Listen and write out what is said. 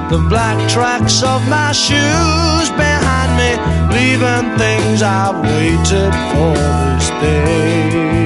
the black tracks of my shoes behind me, leaving things I've waited for this day.